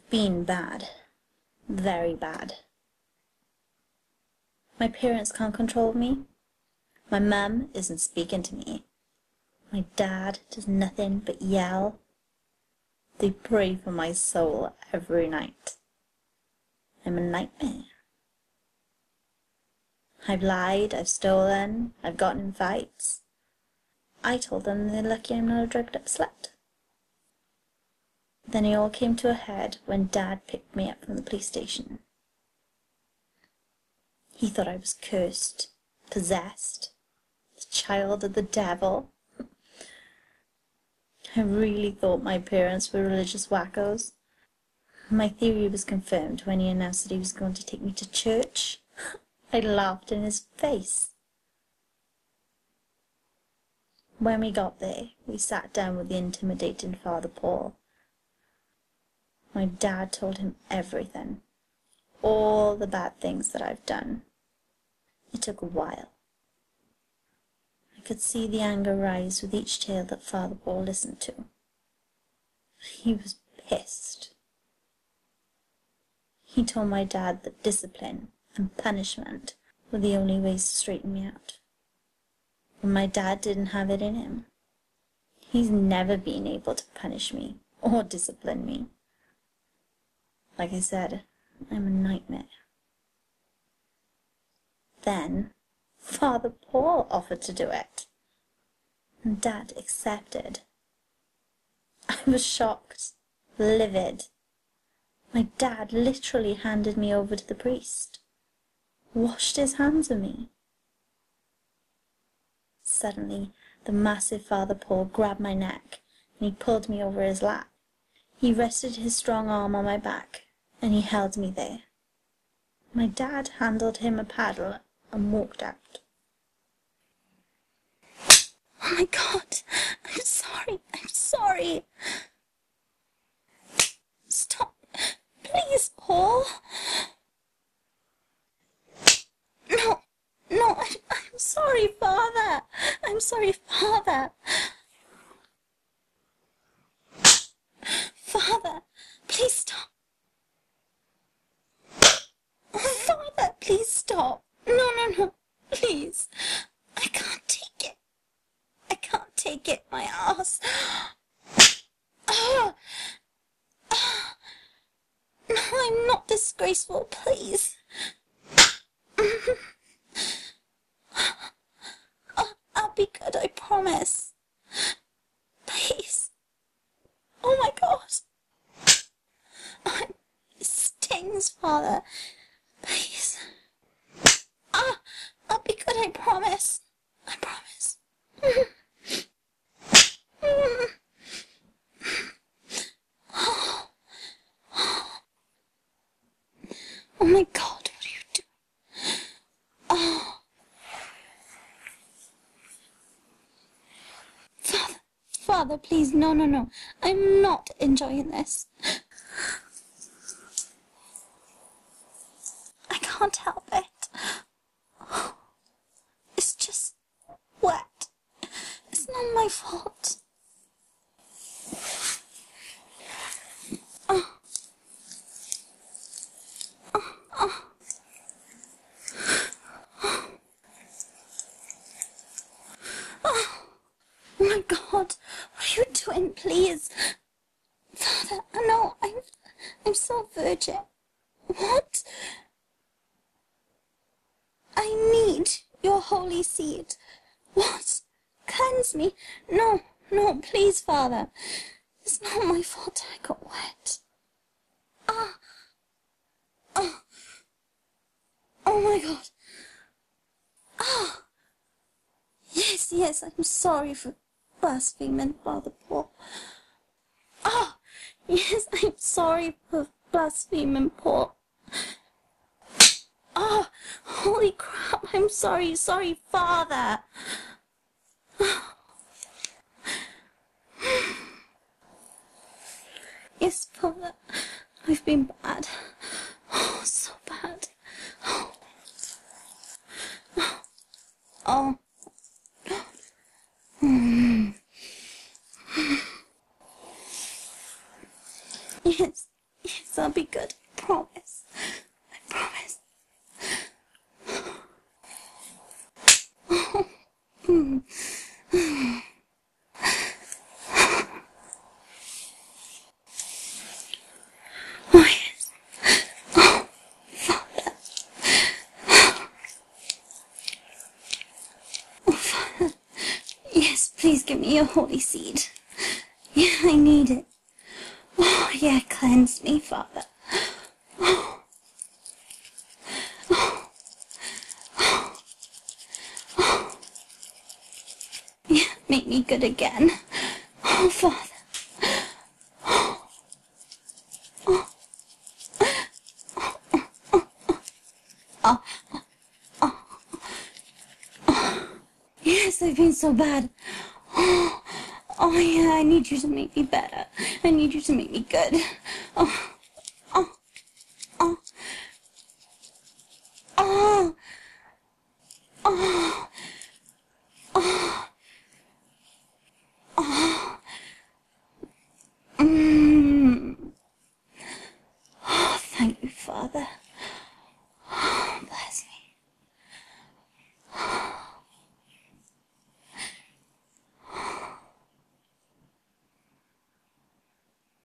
been bad. Very bad. My parents can't control me. My mum isn't speaking to me. My dad does nothing but yell. They pray for my soul every night. I'm a nightmare. I've lied, I've stolen, I've gotten in fights. I told them they're lucky I'm not a drugged-up slut. Then it all came to a head when Dad picked me up from the police station. He thought I was cursed, possessed, the child of the devil. I really thought my parents were religious wackos. My theory was confirmed when he announced that he was going to take me to church. I laughed in his face. When we got there, we sat down with the intimidating Father Paul. My dad told him everything, all the bad things that I've done. It took a while. I could see the anger rise with each tale that Father Paul listened to. He was pissed. He told my dad that discipline and punishment were the only ways to straighten me out. But my dad didn't have it in him. He's never been able to punish me or discipline me. Like I said, I'm a nightmare. Then, Father Paul offered to do it, and Dad accepted. I was shocked, livid. My dad literally handed me over to the priest, washed his hands of me. Suddenly, the massive Father Paul grabbed my neck, and he pulled me over his lap. He rested his strong arm on my back, and he held me there. My dad handed him a paddle and walked out. Oh my God, I'm sorry. Stop, please, Paul. No, I'm sorry, Father. I'm sorry, Father. Father, please stop. Father, please stop. No, please. I can't take it. I can't take it, my ass. No, I'm not disgraceful, please. I'll be good, I promise. Please. Oh my God. It stings, Father. Please. I'll be good, I promise. I promise. Oh my God, what are you doing? Oh. Father, please, no. I'm not enjoying this. I can't help it. It's just wet. It's not my fault. Oh my God, what are you doing, please? Father, no, I'm so virgin. What? I need your holy seed. What? Cleanse me. No, please, Father. It's not my fault I got wet. Oh my God. Yes, I'm sorry for blaspheming, Father Paul. Yes, I'm sorry for blaspheming, Paul. Holy crap, I'm sorry, Father. Yes, Father, I've been bad. Oh, so bad. Oh. Yes, I'll be good. I promise. I promise. Oh, yes. Oh, Father. Oh, Father. Yes, please give me your holy seed. Yeah, I need it. Oh, yeah, cleanse me, Father. Oh. Oh. Oh. Oh. Yeah, make me good again. Oh, Father. Oh. Oh. Oh. Oh. Oh. Yes, I've been so bad. Oh. Oh, yeah, I need you to make me better. I need you to make me good. Oh.